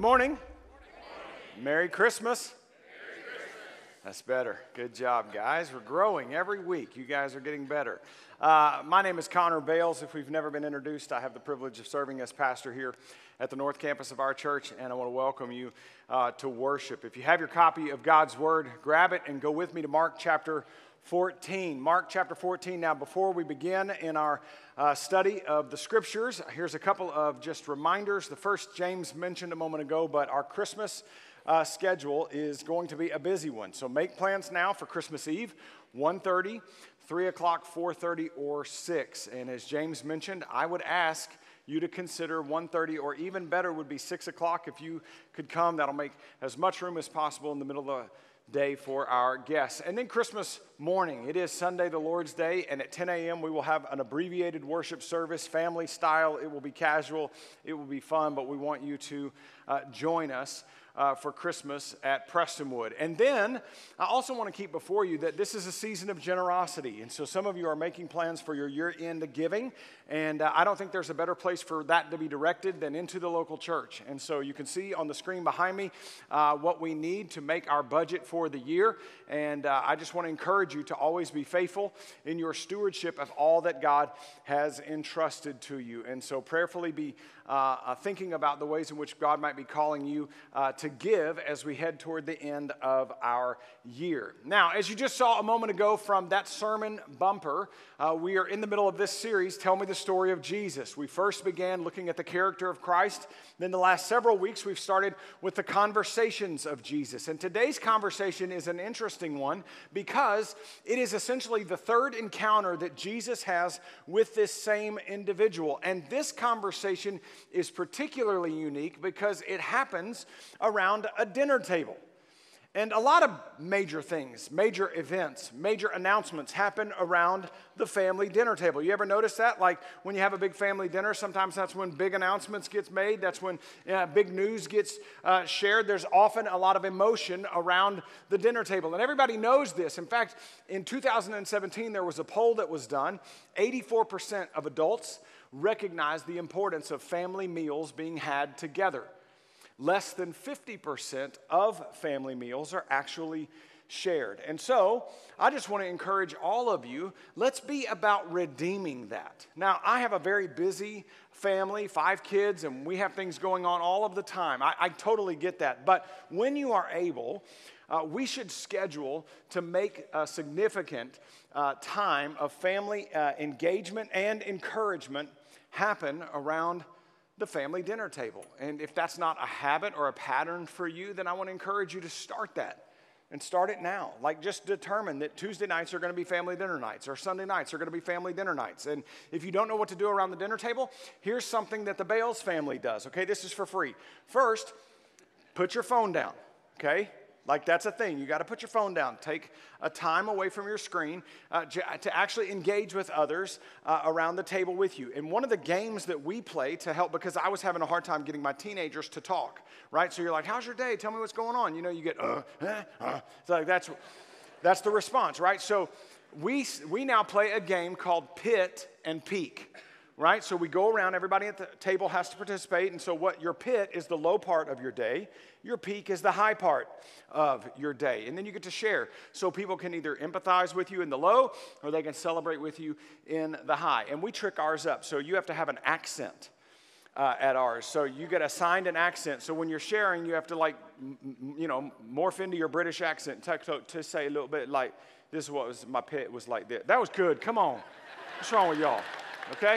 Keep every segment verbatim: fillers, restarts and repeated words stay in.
morning. Merry Christmas. That's better. Good job, guys. We're growing every week. You guys are getting better. Uh, my name is Connor Bales. If we've never been introduced, I have the privilege of serving as pastor here at the North Campus of our church, and I want to welcome you uh, to worship. If you have your copy of God's Word, grab it and go with me to Mark chapter fourteen. Mark chapter fourteen. Now, before we begin in our uh, study of the Scriptures, here's a couple of just reminders. The first, James mentioned a moment ago, but our Christmas Uh, schedule is going to be a busy one. So make plans now for Christmas Eve, one thirty, three o'clock, four thirty, or six. And as James mentioned, I would ask you to consider one thirty, or even better would be six o'clock if you could come. That'll make as much room as possible in the middle of the day for our guests. And then Christmas morning, it is Sunday, the Lord's Day, and at ten a.m. we will have an abbreviated worship service, family style. It will be casual, it will be fun, but we want you to uh, join us Uh, for Christmas at Prestonwood. And then I also want to keep before you that this is a season of generosity. And so some of you are making plans for your year-end giving. And uh, I don't think there's a better place for that to be directed than into the local church. And so you can see on the screen behind me uh, what we need to make our budget for the year. And uh, I just want to encourage you to always be faithful in your stewardship of all that God has entrusted to you. And so prayerfully be uh, uh, thinking about the ways in which God might be calling you uh, to give as we head toward the end of our year. Now, as you just saw a moment ago from that sermon bumper, uh, we are in the middle of this series, Tell Me the Story of Jesus. We first began looking at the character of Christ. Then the last several weeks, we've started with the conversations of Jesus. And today's conversation is an interesting one because it is essentially the third encounter that Jesus has with this same individual. And this conversation is particularly unique because it happens around a dinner table. And a lot of major things, major events, major announcements happen around the family dinner table. You ever notice that? Like when you have a big family dinner, sometimes that's when big announcements gets made. That's when uh, big news gets uh, shared. There's often a lot of emotion around the dinner table. And everybody knows this. In fact, in two thousand seventeen, there was a poll that was done. eighty-four percent of adults recognized the importance of family meals being had together. Less than fifty percent of family meals are actually shared. And so, I just want to encourage all of you, let's be about redeeming that. Now, I have a very busy family, five kids, and we have things going on all of the time. I, I totally get that. But when you are able, uh, we should schedule to make a significant uh, time of family uh, engagement and encouragement happen around the family dinner table. And if that's not a habit or a pattern for you, then I want to encourage you to start that and start it now. Like just determine that Tuesday nights are going to be family dinner nights or Sunday nights are going to be family dinner nights. And if you don't know what to do around the dinner table, here's something that the Bales family does. Okay, this is for free. First, put your phone down, okay? Like that's a thing. You got to put your phone down. Take a time away from your screen uh, to actually engage with others uh, around the table with you. And one of the games that we play to help, because I was having a hard time getting my teenagers to talk, right? So you're like, how's your day? Tell me what's going on. You know, you get, uh, uh, uh. So like that's, that's the response, right? So we, we now play a game called Pit and Peak. Right? So we go around, everybody at the table has to participate, and so what your pit is the low part of your day, your peak is the high part of your day, and then you get to share. So people can either empathize with you in the low, or they can celebrate with you in the high. And we trick ours up, so you have to have an accent uh, at ours. So you get assigned an accent, so when you're sharing, you have to like, m- you know, morph into your British accent to, to, to say a little bit like, this is what was, my pit was like this. That was good, come on. What's wrong with y'all? Okay?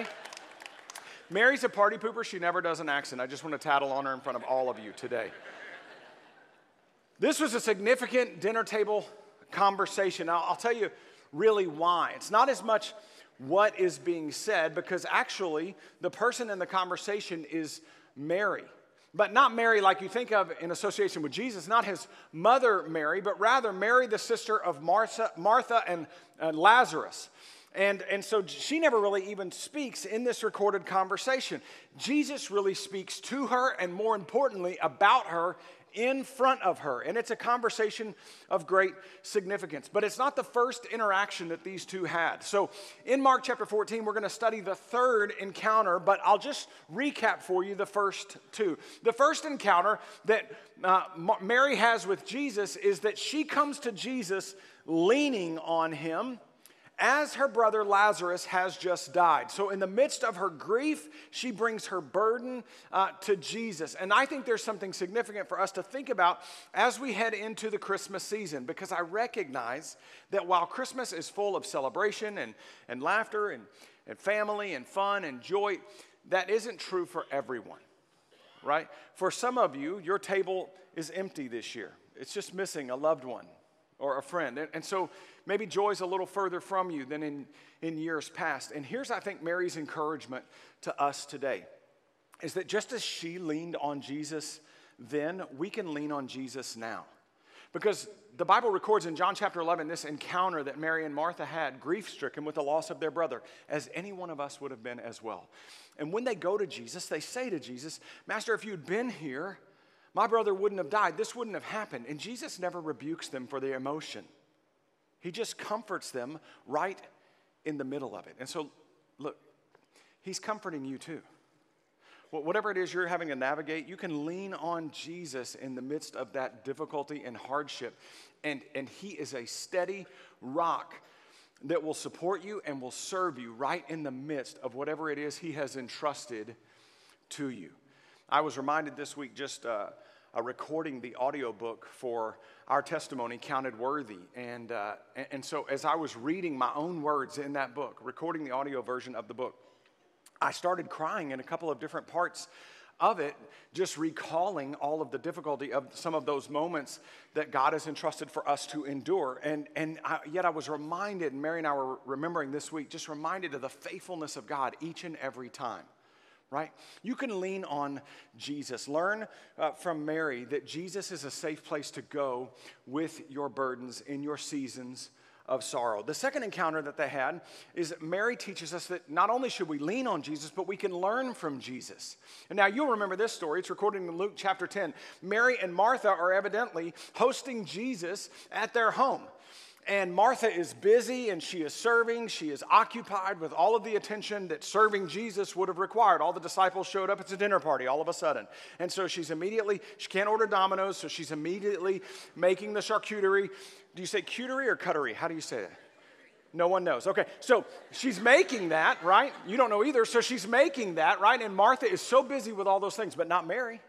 Mary's a party pooper. She never does an accent. I just want to tattle on her in front of all of you today. This was a significant dinner table conversation. I'll, I'll tell you really why. It's not as much what is being said, because actually the person in the conversation is Mary. But not Mary like you think of in association with Jesus, not his mother Mary, but rather Mary, the sister of Martha, Martha and, and Lazarus. And, and so she never really even speaks in this recorded conversation. Jesus really speaks to her and, more importantly, about her in front of her. And it's a conversation of great significance. But it's not the first interaction that these two had. So in Mark chapter fourteen, we're going to study the third encounter, but I'll just recap for you the first two. The first encounter that uh, Mary has with Jesus is that she comes to Jesus leaning on him as her brother Lazarus has just died. So in the midst of her grief, she brings her burden uh, to Jesus. And I think there's something significant for us to think about as we head into the Christmas season, because I recognize that while Christmas is full of celebration and, and laughter and, and family and fun and joy, that isn't true for everyone, right? For some of you, your table is empty this year. It's just missing a loved one or a friend. And, and so maybe joy's a little further from you than in, in years past. And here's, I think, Mary's encouragement to us today, is that just as she leaned on Jesus then, we can lean on Jesus now. Because the Bible records in John chapter eleven this encounter that Mary and Martha had, grief-stricken with the loss of their brother, as any one of us would have been as well. And when they go to Jesus, they say to Jesus, Master, if you'd been here, my brother wouldn't have died. This wouldn't have happened. And Jesus never rebukes them for their emotion. He just comforts them right in the middle of it. And so, look, he's comforting you too. Whatever it is you're having to navigate, you can lean on Jesus in the midst of that difficulty and hardship. And, and he is a steady rock that will support you and will serve you right in the midst of whatever it is he has entrusted to you. I was reminded this week just uh, uh, recording the audiobook for our testimony, Counted Worthy. And, uh, and, and so as I was reading my own words in that book, recording the audio version of the book, I started crying in a couple of different parts of it, just recalling all of the difficulty of some of those moments that God has entrusted for us to endure. And, and I, yet I was reminded, and Mary and I were remembering this week, just reminded of the faithfulness of God each and every time. Right? You can lean on Jesus. Learn uh, from Mary that Jesus is a safe place to go with your burdens in your seasons of sorrow. The second encounter that they had is that Mary teaches us that not only should we lean on Jesus, but we can learn from Jesus. And now you'll remember this story. It's recorded in Luke chapter ten. Mary and Martha are evidently hosting Jesus at their home. And Martha is busy and she is serving. She is occupied with all of the attention that serving Jesus would have required. All the disciples showed up. It's a dinner party all of a sudden. And so she's immediately, she can't order Domino's, so she's immediately making the charcuterie. Do you say cuterie or cuttery? How do you say it? No one knows. Okay, so she's making that, right? You don't know either. So she's making that, right? And Martha is so busy with all those things, but not Mary.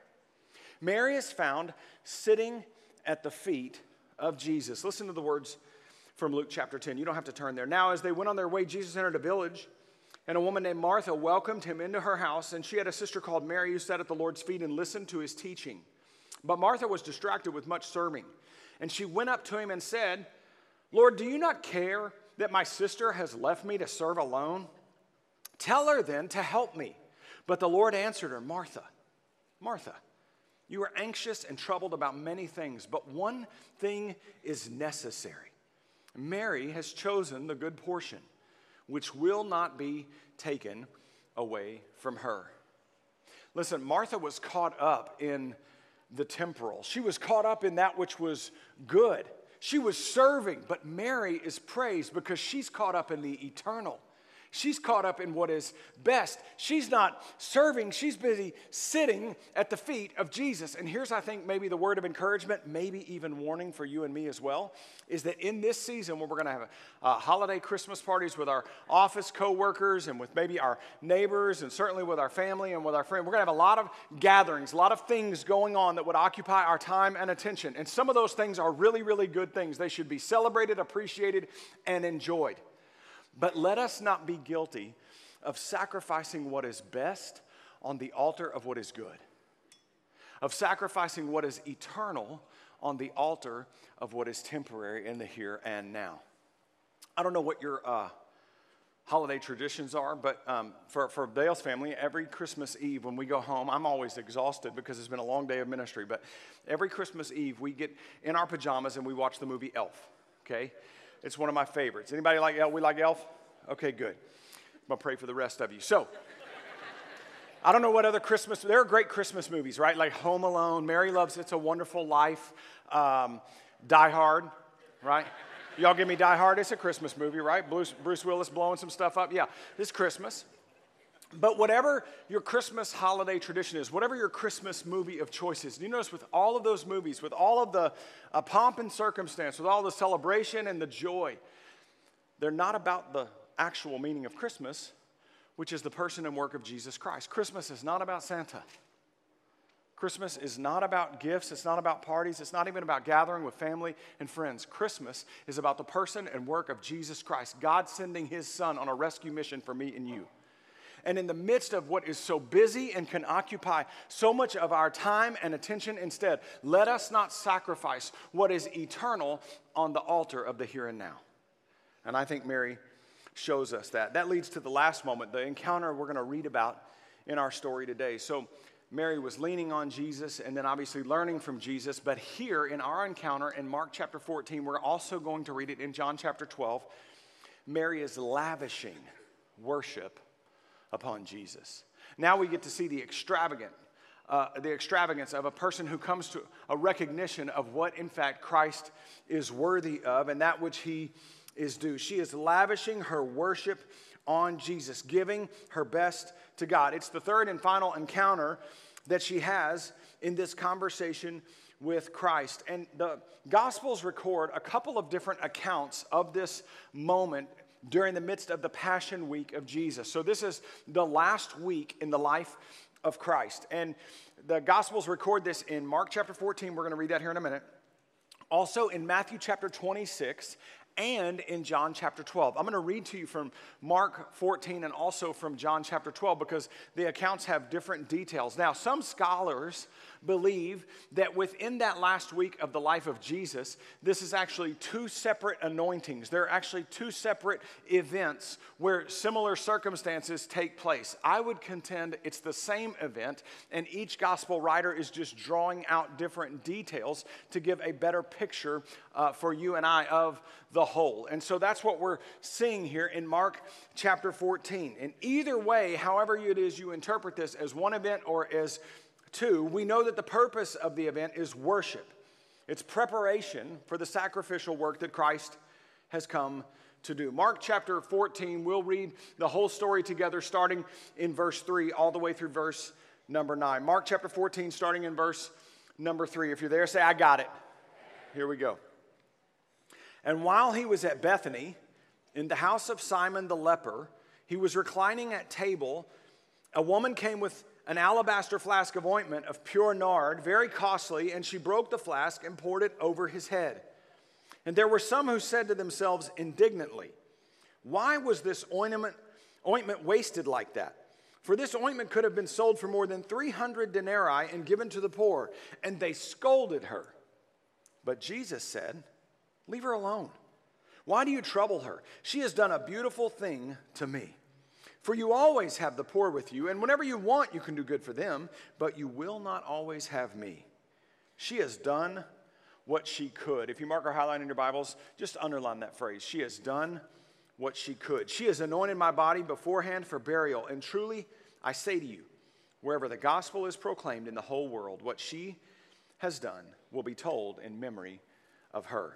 Mary is found sitting at the feet of Jesus. Listen to the words from Luke chapter ten. You don't have to turn there. Now, as they went on their way, Jesus entered a village, and a woman named Martha welcomed him into her house, and she had a sister called Mary who sat at the Lord's feet and listened to his teaching. But Martha was distracted with much serving, and she went up to him and said, Lord, do you not care that my sister has left me to serve alone? Tell her then to help me. But the Lord answered her, Martha, Martha, you are anxious and troubled about many things, but one thing is necessary. Mary has chosen the good portion, which will not be taken away from her. Listen, Martha was caught up in the temporal. She was caught up in that which was good. She was serving, but Mary is praised because she's caught up in the eternal. She's caught up in what is best. She's not serving. She's busy sitting at the feet of Jesus. And here's, I think, maybe the word of encouragement, maybe even warning for you and me as well, is that in this season where we're going to have uh, holiday Christmas parties with our office coworkers and with maybe our neighbors and certainly with our family and with our friends, we're going to have a lot of gatherings, a lot of things going on that would occupy our time and attention. And some of those things are really, really good things. They should be celebrated, appreciated, and enjoyed. But let us not be guilty of sacrificing what is best on the altar of what is good, of sacrificing what is eternal on the altar of what is temporary in the here and now. I don't know what your uh, holiday traditions are, but um, for, for Dale's family, every Christmas Eve when we go home, I'm always exhausted because it's been a long day of ministry, but every Christmas Eve we get in our pajamas and we watch the movie Elf, okay? It's one of my favorites. Anybody like Elf? We like Elf? Okay, good. I'm going to pray for the rest of you. So, I don't know what other Christmas, there are great Christmas movies, right? Like Home Alone, Mary Loves It's a Wonderful Life, um, Die Hard, right? Y'all give me Die Hard, it's a Christmas movie, right? Bruce, Bruce Willis blowing some stuff up, yeah, it's Christmas. But whatever your Christmas holiday tradition is, whatever your Christmas movie of choice is, you notice with all of those movies, with all of the uh, pomp and circumstance, with all the celebration and the joy, they're not about the actual meaning of Christmas, which is the person and work of Jesus Christ. Christmas is not about Santa. Christmas is not about gifts. It's not about parties. It's not even about gathering with family and friends. Christmas is about the person and work of Jesus Christ, God sending his son on a rescue mission for me and you. And in the midst of what is so busy and can occupy so much of our time and attention instead, let us not sacrifice what is eternal on the altar of the here and now. And I think Mary shows us that. That leads to the last moment, the encounter we're going to read about in our story today. So Mary was leaning on Jesus and then obviously learning from Jesus. But here in our encounter in Mark chapter fourteen, we're also going to read it in John chapter twelve. Mary is lavishing worship upon Jesus. Now we get to see the extravagant, uh, the extravagance of a person who comes to a recognition of what in fact Christ is worthy of and that which he is due. She is lavishing her worship on Jesus, giving her best to God. It's the third and final encounter that she has in this conversation with Christ. And the Gospels record a couple of different accounts of this moment during the midst of the Passion Week of Jesus. So this is the last week in the life of Christ. And the Gospels record this in Mark chapter fourteen. We're going to read that here in a minute. Also in Matthew chapter twenty-six and in John chapter twelve. I'm going to read to you from Mark fourteen and also from John chapter twelve because the accounts have different details. Now, some scholars believe that within that last week of the life of Jesus, this is actually two separate anointings. There are actually two separate events where similar circumstances take place. I would contend it's the same event, and each gospel writer is just drawing out different details to give a better picture uh, for you and I of the whole. And so that's what we're seeing here in Mark chapter fourteen. And either way, however it is you interpret this as one event or as two, we know that the purpose of the event is worship. It's preparation for the sacrificial work that Christ has come to do. Mark chapter fourteen, we'll read the whole story together starting in verse three all the way through verse number nine. Mark chapter fourteen starting in verse number three. If you're there, say, I got it. Here we go. And while he was at Bethany, in the house of Simon the leper, he was reclining at table. A woman came with an alabaster flask of ointment of pure nard, very costly, and she broke the flask and poured it over his head. And there were some who said to themselves indignantly, why was this ointment, ointment wasted like that? For this ointment could have been sold for more than three hundred denarii and given to the poor. And they scolded her. But Jesus said, leave her alone. Why do you trouble her? She has done a beautiful thing to me. For you always have the poor with you, and whenever you want, you can do good for them, but you will not always have me. She has done what she could. If you mark or highlight in your Bibles, just underline that phrase. She has done what she could. She has anointed my body beforehand for burial, and truly, I say to you, wherever the gospel is proclaimed in the whole world, what she has done will be told in memory of her.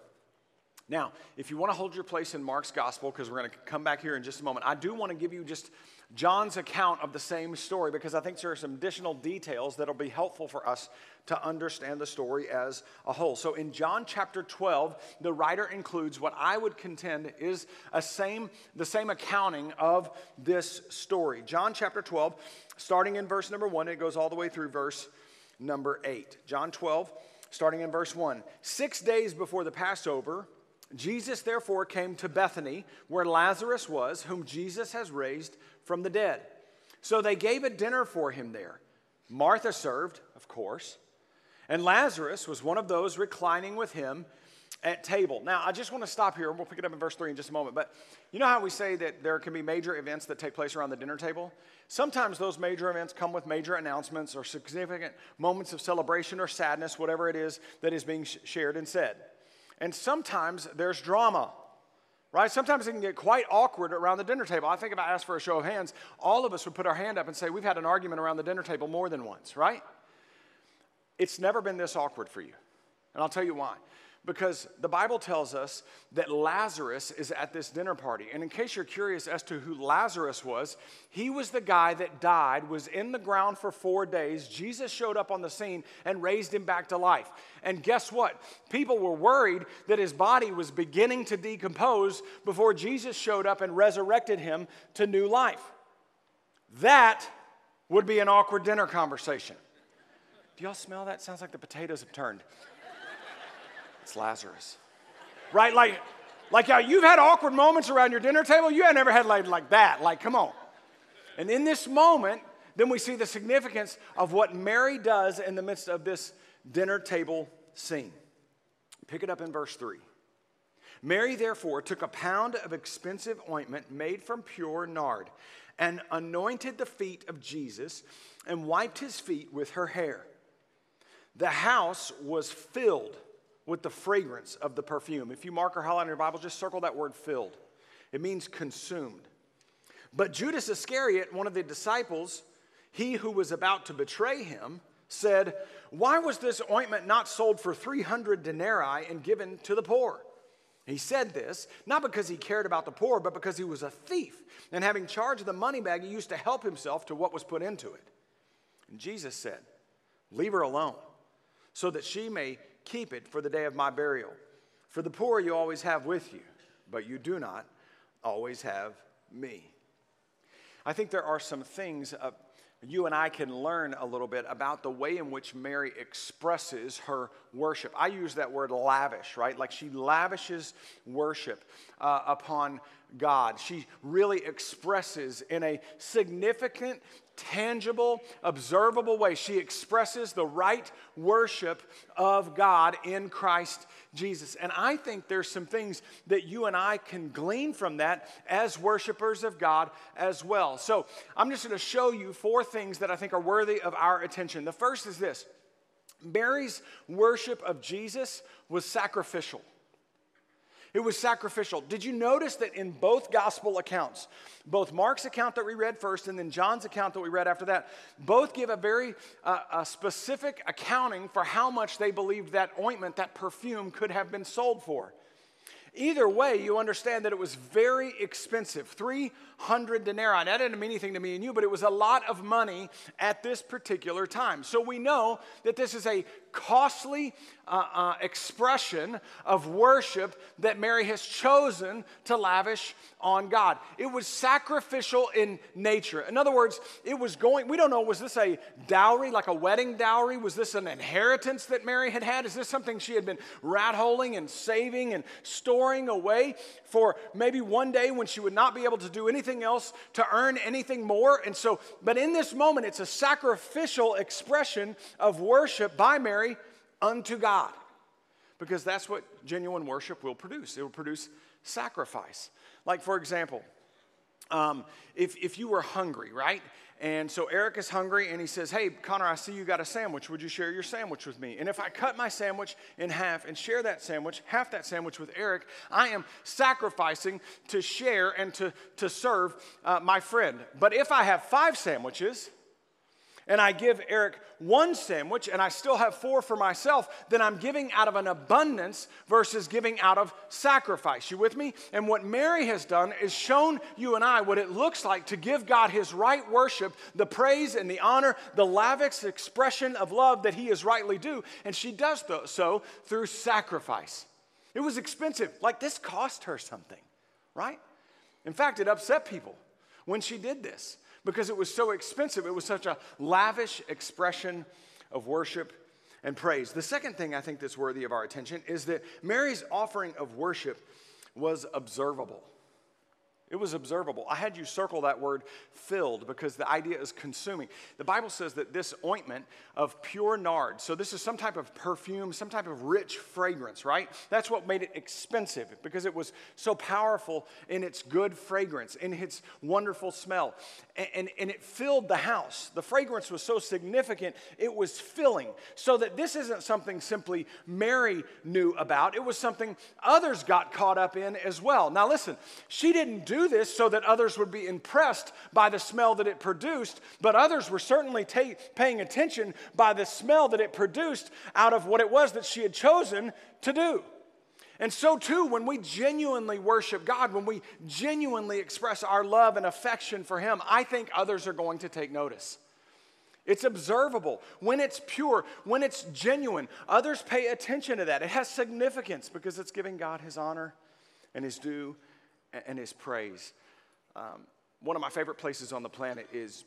Now, if you want to hold your place in Mark's gospel, because we're going to come back here in just a moment, I do want to give you just John's account of the same story, because I think there are some additional details that will be helpful for us to understand the story as a whole. So in John chapter twelve, the writer includes what I would contend is a same, the same accounting of this story. John chapter twelve, starting in verse number one, it goes all the way through verse number eight. John twelve, starting in verse one. Six days before the Passover, Jesus therefore came to Bethany, where Lazarus was, whom Jesus has raised from the dead. So they gave a dinner for him there. Martha served, of course, and Lazarus was one of those reclining with him at table. Now, I just want to stop here, and we'll pick it up in verse three in just a moment, but you know how we say that there can be major events that take place around the dinner table? Sometimes those major events come with major announcements or significant moments of celebration or sadness, whatever it is that is being shared and said. And sometimes there's drama right? Sometimes it can get quite awkward around the dinner table. I think if I asked for a show of hands, all of us would put our hand up and say, we've had an argument around the dinner table more than once, right? It's never been this awkward for you. And I'll tell you why. Because the Bible tells us that Lazarus is at this dinner party. And in case you're curious as to who Lazarus was, he was the guy that died, was in the ground for four days. Jesus showed up on the scene and raised him back to life. And guess what? People were worried that his body was beginning to decompose before Jesus showed up and resurrected him to new life. That would be an awkward dinner conversation. Do y'all smell that? Sounds like the potatoes have turned. It's Lazarus. Right? Like, like how you've had awkward moments around your dinner table. You have never had like, like that. Like, come on. And in this moment, then we see the significance of what Mary does in the midst of this dinner table scene. Pick it up in verse three. Mary, therefore, took a pound of expensive ointment made from pure nard and anointed the feet of Jesus and wiped his feet with her hair. The house was filled with the fragrance of the perfume. If you mark or highlight in your Bible, just circle that word filled. It means consumed. But Judas Iscariot, one of the disciples, he who was about to betray him, said, why was this ointment not sold for three hundred denarii and given to the poor? He said this, not because he cared about the poor, but because he was a thief. And having charge of the money bag, he used to help himself to what was put into it. And Jesus said, leave her alone, so that she may keep it for the day of my burial. For the poor you always have with you, but you do not always have me. I think there are some things uh, you and I can learn a little bit about the way in which Mary expresses her worship. I use that word lavish, right? Like she lavishes worship uh, upon God. She really expresses in a significant, tangible, observable way. She expresses the right worship of God in Christ Jesus. And I think there's some things that you and I can glean from that as worshipers of God as well. So I'm just going to show you four things that I think are worthy of our attention. The first is this. Mary's worship of Jesus was sacrificial. It was sacrificial. Did you notice that in both gospel accounts, both Mark's account that we read first and then John's account that we read after that, both give a very uh, a specific accounting for how much they believed that ointment, that perfume, could have been sold for? Either way, you understand that it was very expensive, three hundred denarii. That didn't mean anything to me and you, but it was a lot of money at this particular time. So we know that this is a costly uh, uh, expression of worship that Mary has chosen to lavish on God. It was sacrificial in nature. In other words, it was going, we don't know, was this a dowry, like a wedding dowry? Was this an inheritance that Mary had had? Is this something she had been rat-holing and saving and storing away for maybe one day when she would not be able to do anything else to earn anything more? And so, but in this moment, it's a sacrificial expression of worship by Mary unto God, because that's what genuine worship will produce. It will produce sacrifice. Like, for example, um, if, if you were hungry, right? And so Eric is hungry and he says, hey, Connor, I see you got a sandwich. Would you share your sandwich with me? And if I cut my sandwich in half and share that sandwich, half that sandwich with Eric, I am sacrificing to share and to, to serve uh, my friend. But if I have five sandwiches and I give Eric one sandwich and I still have four for myself, then I'm giving out of an abundance versus giving out of sacrifice. You with me? And what Mary has done is shown you and I what it looks like to give God his right worship, the praise and the honor, the lavish expression of love that he is rightly due. And she does so through sacrifice. It was expensive. Like, this cost her something, right? In fact, it upset people when she did this, because it was so expensive. It was such a lavish expression of worship and praise. The second thing I think that's worthy of our attention is that Mary's offering of worship was observable. It was observable. I had you circle that word filled because the idea is consuming. The Bible says that this ointment of pure nard, so this is some type of perfume, some type of rich fragrance, right? That's what made it expensive because it was so powerful in its good fragrance, in its wonderful smell. And, and, and it filled the house. The fragrance was so significant, it was filling. So that this isn't something simply Mary knew about. It was something others got caught up in as well. Now listen, she didn't do this so that others would be impressed by the smell that it produced, but others were certainly ta- paying attention by the smell that it produced out of what it was that she had chosen to do. And so too, when we genuinely worship God, when we genuinely express our love and affection for Him, I think others are going to take notice. It's observable. When it's pure, when it's genuine, others pay attention to that. It has significance because it's giving God His honor and His due and His praise. Um, one of my favorite places on the planet is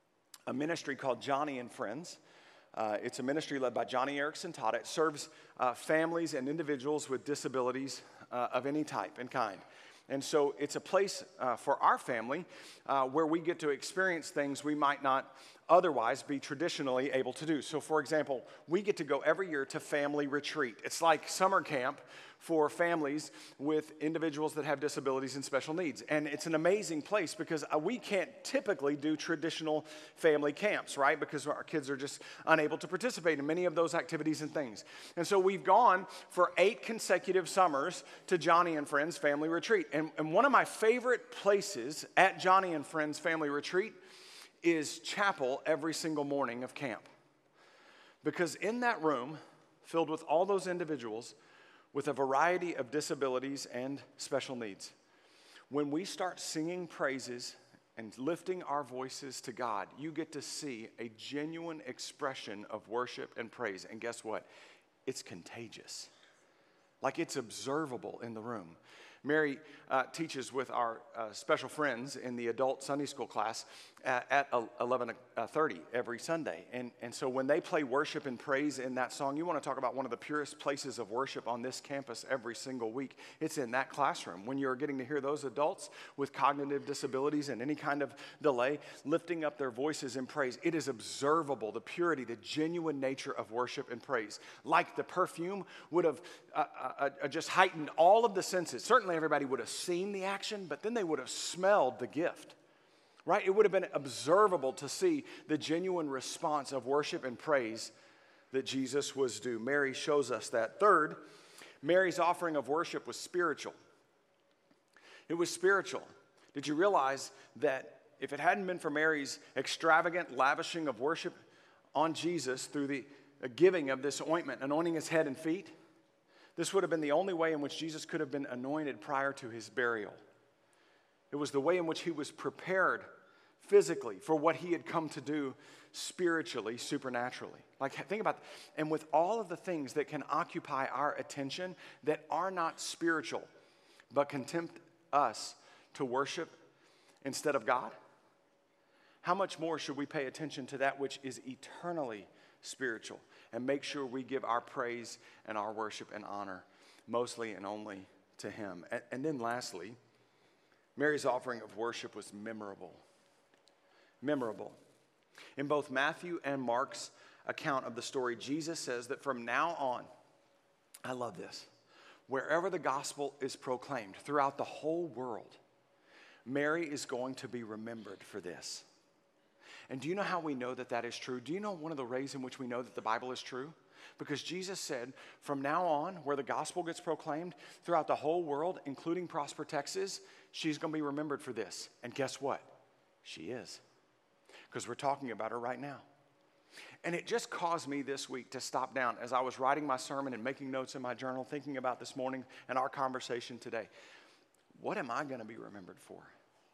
a ministry called Johnny and Friends. Uh, it's a ministry led by Johnny Erickson Tata. It serves uh, families and individuals with disabilities uh, of any type and kind. And so it's a place uh, for our family uh, where we get to experience things we might not otherwise be traditionally able to do. So for example, we get to go every year to family retreat. It's like summer camp for families with individuals that have disabilities and special needs. And it's an amazing place because we can't typically do traditional family camps, right? Because our kids are just unable to participate in many of those activities and things. And so we've gone for eight consecutive summers to Johnny and Friends Family Retreat. And, and one of my favorite places at Johnny and Friends Family Retreat is chapel every single morning of camp. Because in that room, filled with all those individuals with a variety of disabilities and special needs, when we start singing praises and lifting our voices to God, you get to see a genuine expression of worship and praise. And guess what? It's contagious. Like it's observable in the room. Mary uh, teaches with our uh, special friends in the adult Sunday school class at, at eleven thirty every Sunday. And, and so when they play worship and praise in that song, you want to talk about one of the purest places of worship on this campus every single week. It's in that classroom when you're getting to hear those adults with cognitive disabilities and any kind of delay lifting up their voices in praise. It is observable, the purity, the genuine nature of worship and praise. Like the perfume would have uh, uh, uh, just heightened all of the senses. Certainly everybody would have seen the action, but then they would have smelled the gift, right? It would have been observable to see the genuine response of worship and praise that Jesus was due. Mary shows us that. Third, Mary's offering of worship was spiritual. It was spiritual. Did you realize that if it hadn't been for Mary's extravagant lavishing of worship on Jesus through the giving of this ointment, anointing his head and feet, this would have been the only way in which Jesus could have been anointed prior to his burial. It was the way in which he was prepared physically for what he had come to do spiritually, supernaturally. Like, think about that. And with all of the things that can occupy our attention that are not spiritual, but can tempt us to worship instead of God, how much more should we pay attention to that which is eternally spiritual and make sure we give our praise and our worship and honor mostly and only to him? And, and then lastly, Mary's offering of worship was memorable. Memorable. In both Matthew and Mark's account of the story, Jesus says that from now on, I love this, wherever the gospel is proclaimed throughout the whole world, Mary is going to be remembered for this. And do you know how we know that that is true? Do you know one of the ways in which we know that the Bible is true? Because Jesus said, from now on, where the gospel gets proclaimed throughout the whole world, including Prosper, Texas, she's going to be remembered for this. And guess what? She is. Because we're talking about her right now. And it just caused me this week to stop down as I was writing my sermon and making notes in my journal, thinking about this morning and our conversation today. What am I going to be remembered for?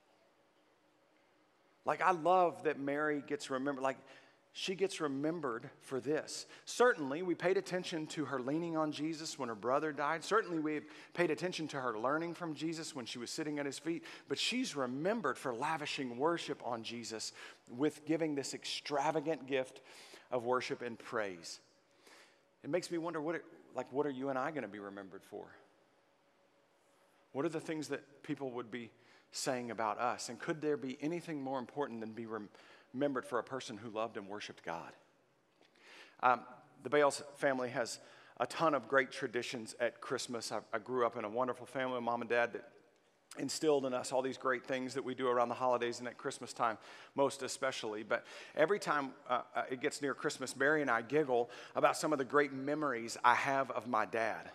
Like, I love that Mary gets remembered. Like, she gets remembered for this. Certainly, we paid attention to her leaning on Jesus when her brother died. Certainly, we paid attention to her learning from Jesus when she was sitting at his feet. But she's remembered for lavishing worship on Jesus with giving this extravagant gift of worship and praise. It makes me wonder, what, it, like, what are you and I going to be remembered for? What are the things that people would be saying about us? And could there be anything more important than be rem- remembered for a person who loved and worshiped God? Um, the Bales family has a ton of great traditions at Christmas. I, I grew up in a wonderful family with mom and dad that instilled in us all these great things that we do around the holidays and at Christmas time, most especially. But every time uh, uh, it gets near Christmas, Mary and I giggle about some of the great memories I have of my dad.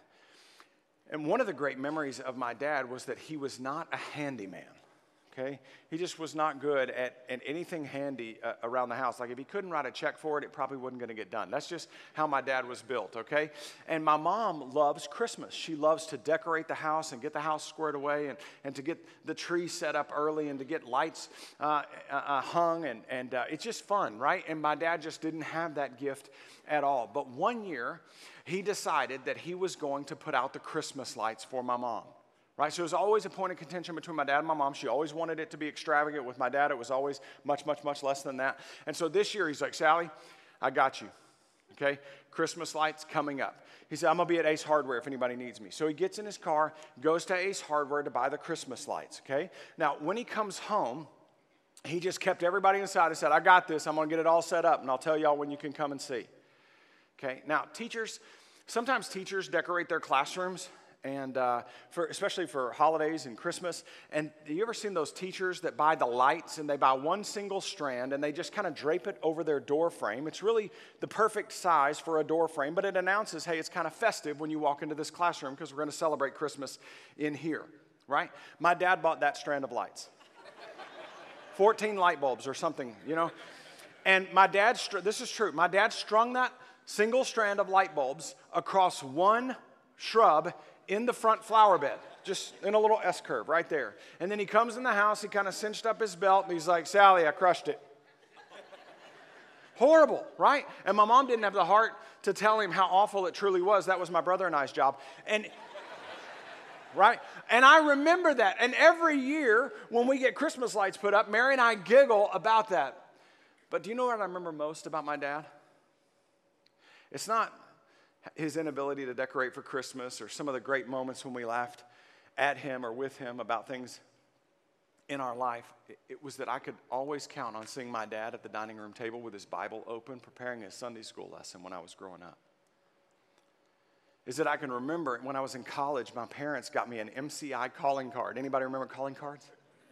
And one of the great memories of my dad was that he was not a handyman. Okay, he just was not good at, at anything handy uh, around the house. Like if he couldn't write a check for it, it probably wasn't going to get done. That's just how my dad was built, okay? And my mom loves Christmas. She loves to decorate the house and get the house squared away and, and to get the tree set up early and to get lights uh, uh, hung. And, and uh, it's just fun, right? And my dad just didn't have that gift at all. But one year, he decided that he was going to put out the Christmas lights for my mom. Right, so it was always a point of contention between my dad and my mom. She always wanted it to be extravagant. With my dad, it was always much, much, much less than that. And so this year, he's like, Sally, I got you, okay? Christmas lights coming up. He said, I'm going to be at Ace Hardware if anybody needs me. So he gets in his car, goes to Ace Hardware to buy the Christmas lights, okay? Now, when he comes home, he just kept everybody inside and said, I got this. I'm going to get it all set up, and I'll tell y'all when you can come and see, okay? Now, teachers, sometimes teachers decorate their classrooms, and uh, for especially for holidays and Christmas. And have you ever seen those teachers that buy the lights and they buy one single strand and they just kind of drape it over their door frame? It's really the perfect size for a door frame, but it announces, hey, it's kind of festive when you walk into this classroom because we're going to celebrate Christmas in here, right? My dad bought that strand of lights. fourteen light bulbs or something, you know? And my dad, this is true, my dad strung that single strand of light bulbs across one shrub in the front flower bed, just in a little S-curve right there. And then he comes in the house, he kind of cinched up his belt, and he's like, Sally, I crushed it. Horrible, right? And my mom didn't have the heart to tell him how awful it truly was. That was my brother and I's job. And right? And I remember that. And every year when we get Christmas lights put up, Mary and I giggle about that. But do you know what I remember most about my dad? It's not his inability to decorate for Christmas or some of the great moments when we laughed at him or with him about things in our life. It was that I could always count on seeing my dad at the dining room table with his Bible open, preparing his Sunday school lesson when I was growing up. Is that I can remember when I was in college, my parents got me an M C I calling card. Anybody remember calling cards?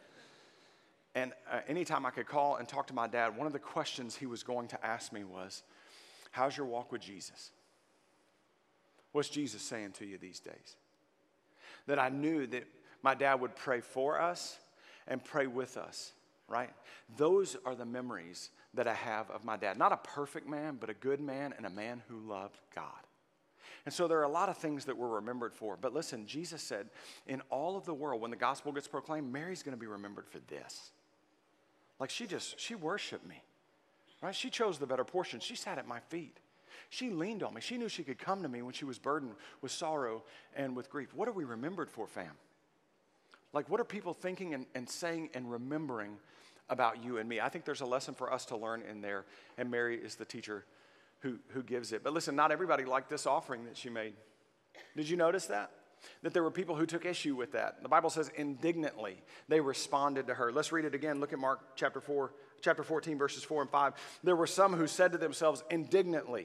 And uh, anytime I could call and talk to my dad, one of the questions he was going to ask me was, how's your walk with Jesus? What's Jesus saying to you these days? That I knew that my dad would pray for us and pray with us, right? Those are the memories that I have of my dad. Not a perfect man, but a good man and a man who loved God. And so there are a lot of things that we're remembered for. But listen, Jesus said, in all of the world, when the gospel gets proclaimed, Mary's going to be remembered for this. Like she just, she worshiped me, right? She chose the better portion. She sat at my feet. She leaned on me. She knew she could come to me when she was burdened with sorrow and with grief. What are we remembered for, fam? Like, what are people thinking and, and saying and remembering about you and me? I think there's a lesson for us to learn in there, and Mary is the teacher who, who gives it. But listen, not everybody liked this offering that she made. Did you notice that? That there were people who took issue with that. The Bible says indignantly they responded to her. Let's read it again. Look at Mark chapter four, chapter fourteen, verses four and five. There were some who said to themselves indignantly,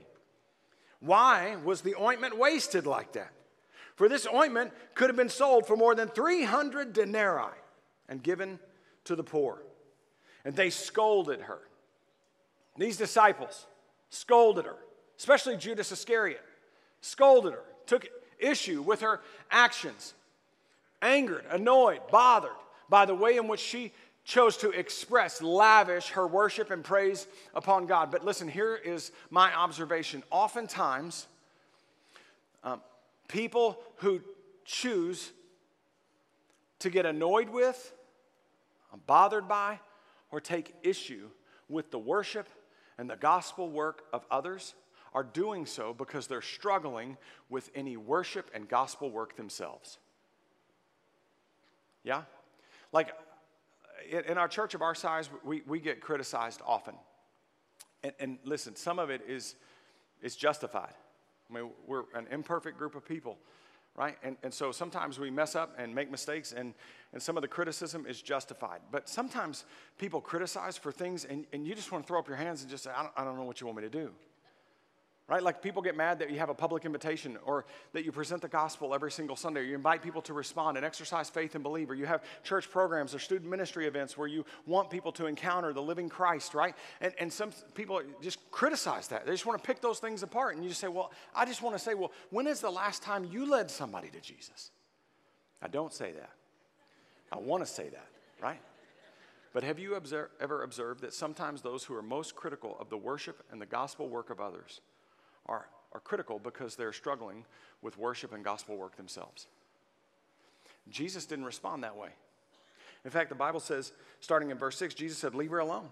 why was the ointment wasted like that? For this ointment could have been sold for more than three hundred denarii and given to the poor. And they scolded her. These disciples scolded her, especially Judas Iscariot, scolded her, took issue with her actions, angered, annoyed, bothered by the way in which she chose to express, lavish her worship and praise upon God. But listen, here is my observation. Oftentimes, um, people who choose to get annoyed with, bothered by, or take issue with the worship and the gospel work of others are doing so because they're struggling with any worship and gospel work themselves. Yeah? Like, in our church of our size, we, we get criticized often. And, and listen, some of it is, is justified. I mean, we're an imperfect group of people, right? And, and so sometimes we mess up and make mistakes, and, and some of the criticism is justified. But sometimes people criticize for things, and, and you just want to throw up your hands and just say, I don't, I don't know what you want me to do. Right? Like people get mad that you have a public invitation, or that you present the gospel every single Sunday, or you invite people to respond and exercise faith and believe, or you have church programs or student ministry events where you want people to encounter the living Christ, right? And, and some people just criticize that. They just want to pick those things apart, and you just say, well, I just want to say, well, when is the last time you led somebody to Jesus? I don't say that. I want to say that, right? But have you observe, ever observed that sometimes those who are most critical of the worship and the gospel work of others Are, are critical because they're struggling with worship and gospel work themselves? Jesus didn't respond that way. In fact, the Bible says, starting in verse six, Jesus said, leave her alone.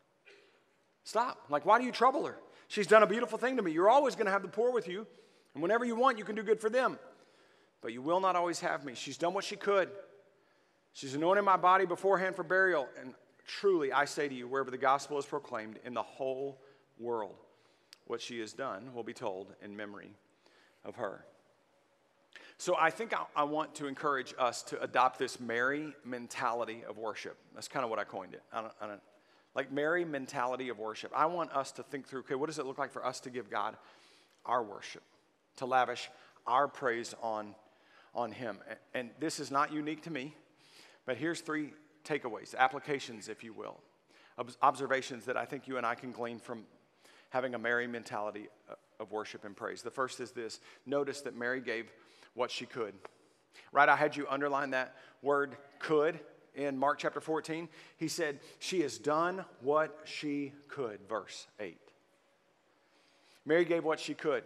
Stop. Like, why do you trouble her? She's done a beautiful thing to me. You're always going to have the poor with you, and whenever you want, you can do good for them. But you will not always have me. She's done what she could. She's anointed my body beforehand for burial. And truly, I say to you, wherever the gospel is proclaimed in the whole world, what she has done will be told in memory of her. So I think I, I want to encourage us to adopt this Mary mentality of worship. That's kind of what I coined it. I don't, I don't, like Mary mentality of worship. I want us to think through, okay, what does it look like for us to give God our worship, to lavish our praise on, on him? And, and this is not unique to me, but here's three takeaways, applications, if you will, observations that I think you and I can glean from having a Mary mentality of worship and praise. The first is this. Notice that Mary gave what she could. Right, I had you underline that word could in Mark chapter fourteen. He said, she has done what she could, verse eight. Mary gave what she could.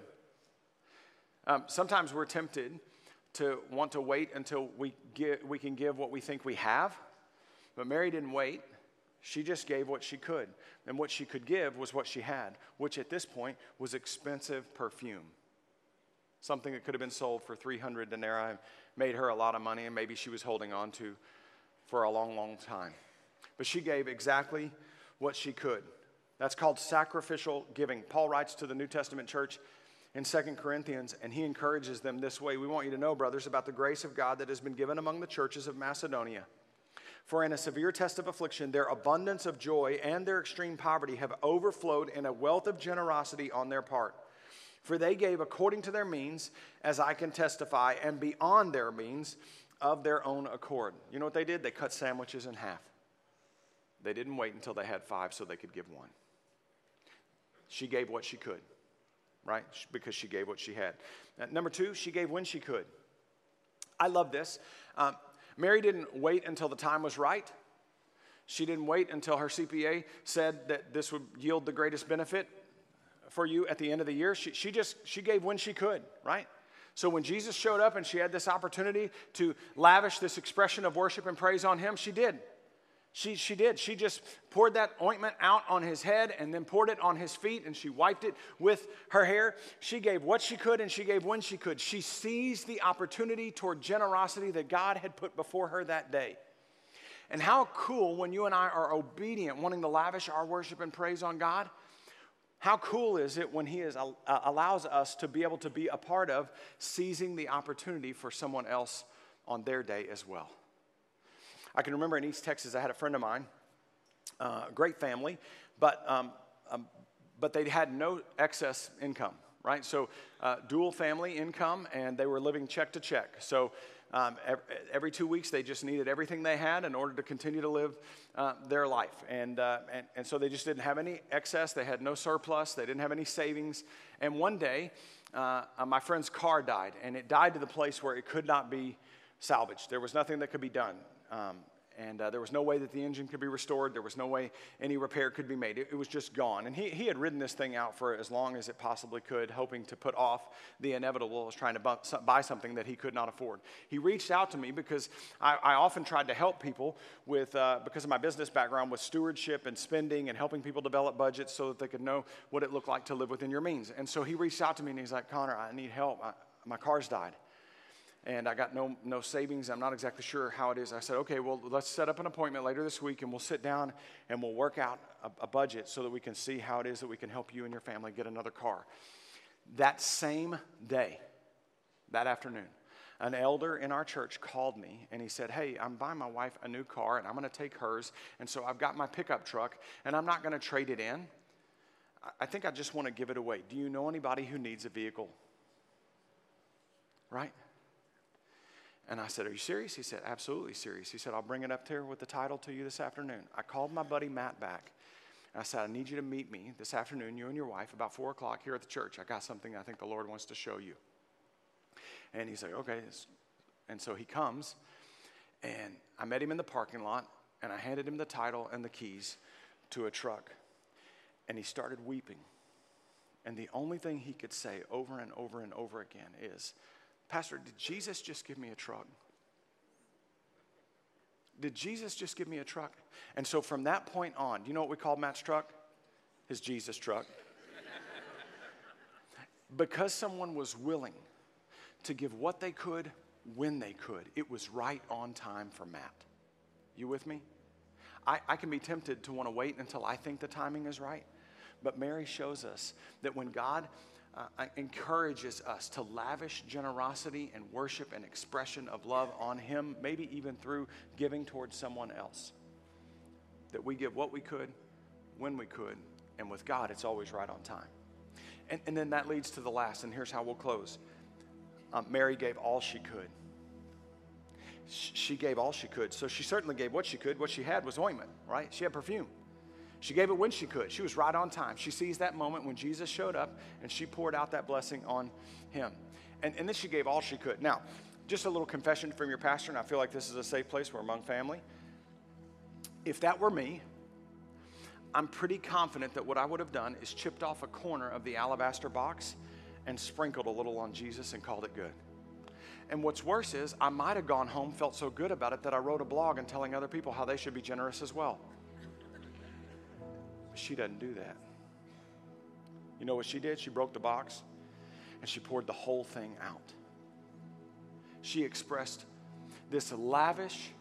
Um, sometimes we're tempted to want to wait until we, get, we can give what we think we have, but Mary didn't wait. She just gave what she could. And what she could give was what she had, which at this point was expensive perfume. Something that could have been sold for three hundred denarii, made her a lot of money, and maybe she was holding on to for a long, long time. But she gave exactly what she could. That's called sacrificial giving. Paul writes to the New Testament church in Second Corinthians, and he encourages them this way. We want you to know, brothers, about the grace of God that has been given among the churches of Macedonia. For in a severe test of affliction, their abundance of joy and their extreme poverty have overflowed in a wealth of generosity on their part. For they gave according to their means, as I can testify, and beyond their means of their own accord. You know what they did? They cut sandwiches in half. They didn't wait until they had five so they could give one. She gave what she could, right? Because she gave what she had. Uh, number two, she gave when she could. I love this. Um, Mary didn't wait until the time was right. She didn't wait until her C P A said that this would yield the greatest benefit for you at the end of the year. She, she just, she gave when she could, right? So when Jesus showed up and she had this opportunity to lavish this expression of worship and praise on him, she did. She, she did. She just poured that ointment out on his head and then poured it on his feet, and she wiped it with her hair. She gave what she could, and she gave when she could. She seized the opportunity toward generosity that God had put before her that day. And how cool when you and I are obedient, wanting to lavish our worship and praise on God. How cool is it when he is, uh, allows us to be able to be a part of seizing the opportunity for someone else on their day as well. I can remember in East Texas, I had a friend of mine, uh, a great family, but um, um, but they had no excess income, right? So uh, dual family income, and they were living check to check. So um, every, every two weeks, they just needed everything they had in order to continue to live uh, their life. And, uh, and, and so they just didn't have any excess. They had no surplus. They didn't have any savings. And one day, uh, uh, my friend's car died, and it died to the place where it could not be salvaged. There was nothing that could be done. Um, and uh, there was no way that the engine could be restored. There was no way any repair could be made. It, it was just gone. And he, he had ridden this thing out for as long as it possibly could, hoping to put off the inevitable, was trying to bu- buy something that he could not afford. He reached out to me because I, I often tried to help people with, uh, because of my business background, with stewardship and spending and helping people develop budgets so that they could know what it looked like to live within your means. And so he reached out to me and he's like, Connor, I need help. I, my car's died. And I got no no savings. I'm not exactly sure how it is. I said, okay, well, let's set up an appointment later this week, and we'll sit down and we'll work out a, a budget so that we can see how it is that we can help you and your family get another car. That same day, that afternoon, an elder in our church called me and he said, hey, I'm buying my wife a new car and I'm going to take hers. And so I've got my pickup truck and I'm not going to trade it in. I think I just want to give it away. Do you know anybody who needs a vehicle? Right? And I said, are you serious? He said, absolutely serious. He said, I'll bring it up here with the title to you this afternoon. I called my buddy Matt back. And I said, I need you to meet me this afternoon, you and your wife, about four o'clock here at the church. I got something I think the Lord wants to show you. And he's like, okay. And so he comes, and I met him in the parking lot, and I handed him the title and the keys to a truck. And he started weeping. And the only thing he could say over and over and over again is, Pastor, did Jesus just give me a truck? Did Jesus just give me a truck? And so from that point on, do you know what we called Matt's truck? His Jesus truck. Because someone was willing to give what they could when they could, it was right on time for Matt. You with me? I, I can be tempted to want to wait until I think the timing is right. But Mary shows us that when God uh, encourages us to lavish generosity and worship and expression of love on Him, maybe even through giving towards someone else, that we give what we could, when we could, and with God, it's always right on time. And, and then that leads to the last, and here's how we'll close. Um, Mary gave all she could. She gave all she could. So she certainly gave what she could. What she had was ointment, right? She had perfume. She gave it when she could. She was right on time. She sees that moment when Jesus showed up, and she poured out that blessing on him. And, and then she gave all she could. Now, just a little confession from your pastor, and I feel like this is a safe place. We're among family. If that were me, I'm pretty confident that what I would have done is chipped off a corner of the alabaster box and sprinkled a little on Jesus and called it good. And what's worse is I might have gone home, felt so good about it that I wrote a blog and telling other people how they should be generous as well. But she doesn't do that. You know what she did? She broke the box and she poured the whole thing out. She expressed this lavish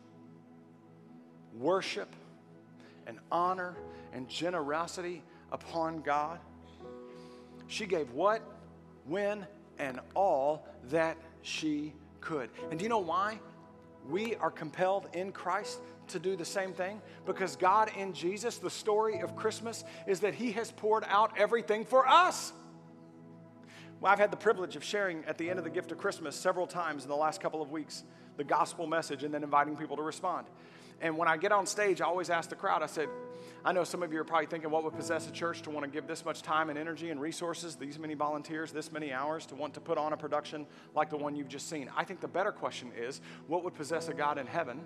worship and honor and generosity upon God. She gave what, when, and all that she could. And do you know why we are compelled in Christ to do the same thing? Because God in Jesus, the story of Christmas is that He has poured out everything for us. Well, I've had the privilege of sharing at the end of the gift of Christmas several times in the last couple of weeks the gospel message and then inviting people to respond. And when I get on stage, I always ask the crowd, I said, I know some of you are probably thinking, what would possess a church to want to give this much time and energy and resources, these many volunteers, this many hours, to want to put on a production like the one you've just seen? I think the better question is, what would possess a God in heaven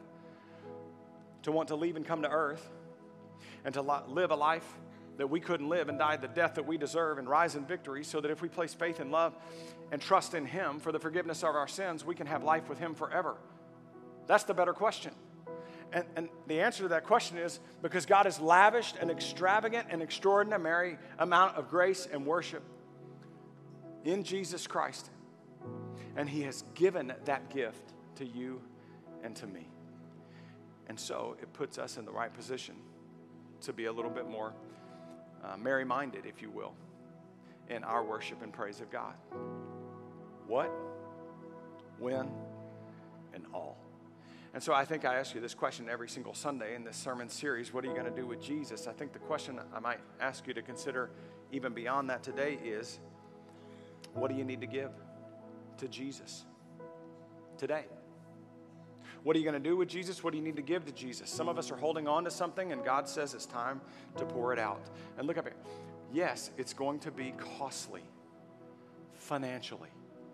to want to leave and come to earth and to live a life that we couldn't live and die the death that we deserve and rise in victory, so that if we place faith and love and trust in Him for the forgiveness of our sins, we can have life with Him forever? That's the better question. And, and the answer to that question is because God has lavished an extravagant and extraordinary amount of grace and worship in Jesus Christ. And He has given that gift to you and to me. And so it puts us in the right position to be a little bit more uh, Mary-minded, if you will, in our worship and praise of God. What, when, and all. And so I think I ask you this question every single Sunday in this sermon series. What are you going to do with Jesus? I think the question I might ask you to consider even beyond that today is, what do you need to give to Jesus today? What are you going to do with Jesus? What do you need to give to Jesus? Some of us are holding on to something, and God says it's time to pour it out. And look up here. Yes, it's going to be costly financially.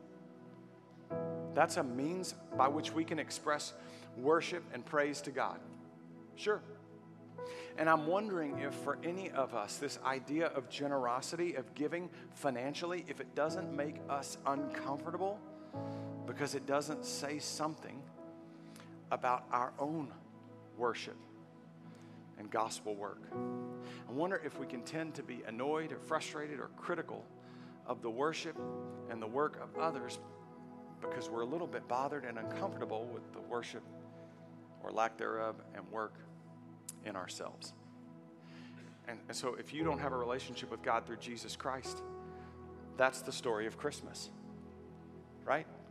That's a means by which we can express worship and praise to God. Sure. And I'm wondering if for any of us, this idea of generosity, of giving financially, if it doesn't make us uncomfortable because it doesn't say something about our own worship and gospel work. I wonder if we can tend to be annoyed or frustrated or critical of the worship and the work of others because we're a little bit bothered and uncomfortable with the worship or lack thereof and work in ourselves. And, and so if you don't have a relationship with God through Jesus Christ, that's the story of Christmas, right?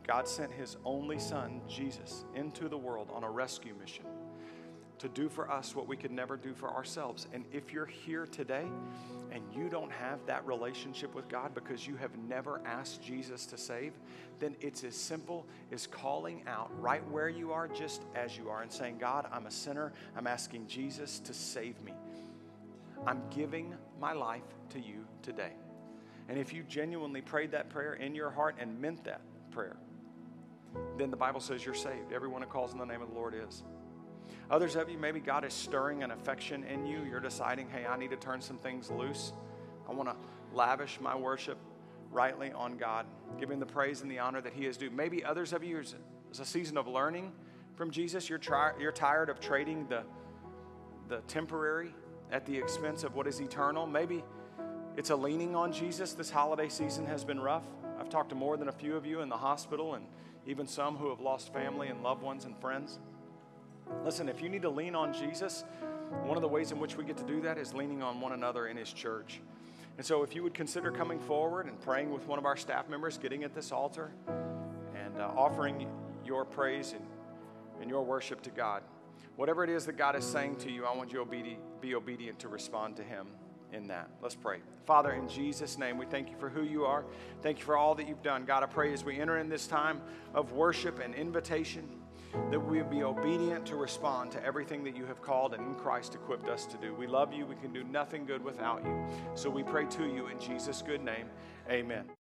God sent his only son, Jesus, into the world on a rescue mission to do for us what we could never do for ourselves. And if you're here today and you don't have that relationship with God because you have never asked Jesus to save, then it's as simple as calling out right where you are, just as you are, and saying, God, I'm a sinner. I'm asking Jesus to save me. I'm giving my life to you today. And if you genuinely prayed that prayer in your heart and meant that prayer, then the Bible says you're saved. Everyone who calls on the name of the Lord is. Others of you, maybe God is stirring an affection in you. You're deciding, hey, I need to turn some things loose. I want to lavish my worship rightly on God, give him the praise and the honor that he is due. Maybe others of you, it's a season of learning from Jesus. You're, tri- you're tired of trading the, the temporary at the expense of what is eternal. Maybe it's a leaning on Jesus. This holiday season has been rough. I've talked to more than a few of you in the hospital and even some who have lost family and loved ones and friends. Listen, if you need to lean on Jesus, one of the ways in which we get to do that is leaning on one another in his church. And so if you would consider coming forward and praying with one of our staff members, getting at this altar and uh, offering your praise and, and your worship to God. Whatever it is that God is saying to you, I want you to obedi- be obedient to respond to him in that. Let's pray. Father, in Jesus' name, we thank you for who you are. Thank you for all that you've done. God, I pray as we enter in this time of worship and invitation, that we will be obedient to respond to everything that you have called and in Christ equipped us to do. We love you. We can do nothing good without you. So we pray to you in Jesus' good name. Amen.